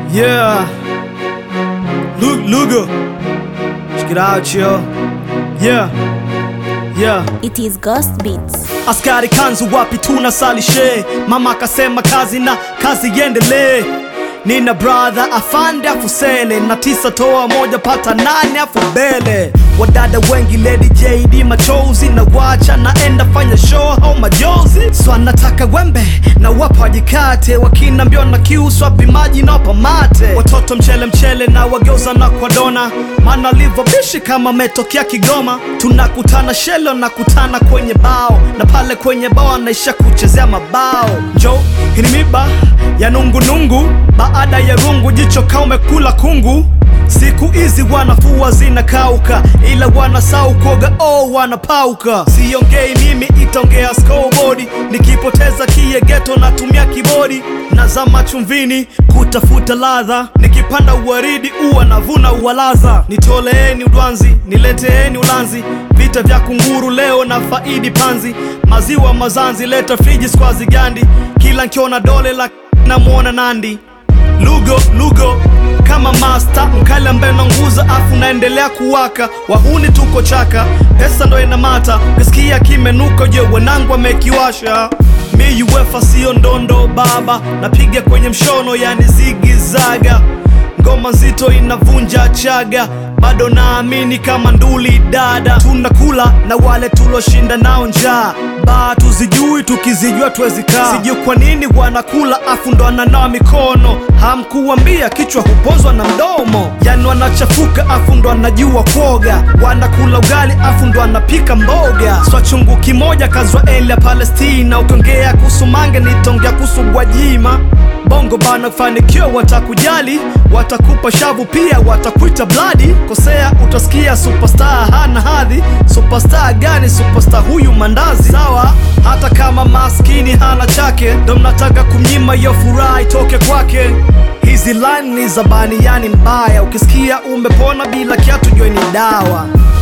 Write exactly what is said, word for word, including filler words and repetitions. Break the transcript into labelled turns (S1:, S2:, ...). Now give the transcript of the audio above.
S1: Yeah. Look, Lugo. Check it out, yo. Yeah. Yeah.
S2: It is Ghost Beats.
S1: Askari kanzu wapi tunasalishe, mama akasema kazi na kazi iendelee. Nina brother afande afusele, na tisa toa moja pata nane afubele. Wadada wengi Lady J D machozi, na wacha naenda fanya show au majozi. So anataka wembe na wapa wajikate, wakina mbio na kiu swapi maji na wapa mate. Watoto mchele mchele na wageuza na kwa dona, mana livo bishi kama metokea Kigoma. Tunakutana shelo na kutana kwenye bao, na pale kwenye bao anaisha kuchezea mabao. Njo hini miba ya nungu nungu, baada ya rungu jicho kaume kula kungu. Siku hizi wanafua zinakauka, ila wanasau koga oh wanapauka. Siongei mimi itaongea scoreboard, nikipoteza kie ghetto natumia kibodi. Nazama chumvini kutafuta ladha, nikipanda uwaridi uwa navuna uwalaza. Nitoleeni udwanzi, nileteeni ulanzi, vita vya kunguru leo na faidi panzi. Maziwa mazanzi leta friji skwazi gandi, kila nkiona dole la na muona Nandi. Lugo, Lugo kama master, mkali ambaye unanguza afu naendelea kuwaka. Wahuni tuko chaka, pesa ndo inamata, kisikia kimenuka je wanangu wamekiwasha. Mi UEFA sio ndondo baba, napiga kwenye mshono yani zigizaga. Ngoma nzito inavunja chaga, bado naamini kama nduli dada. Tunakula na wale tuloshinda nao njaa, baa tuzijui tukizijua tuwezi kaa. Sijui kwa nini wanakula afu ndo ananawa mikono, hamkuambia kichwa hupozwa na mdomo. Yani wanachafuka afu ndo anajua kuoga, wanakula ugali afu ndo anapika mboga. Swa chungu kimoja kazwa Elia Palestina, ukiongea kuhusu mange nitongea kuhusu Gwajima. Bongo bana kufanikiwa watakujali, watakupa shavu pia watakuita bloody. Kosea utasikia superstar hana hadhi, superstar gani? Superstar huyu mandazi. Sawa hata kama maskini hana chake, ndo mnataka kumnyima yo furaha itoke kwake. Hizi line ni za bani yani mbaya, ukisikia umepona bila kiatu jua ni dawa.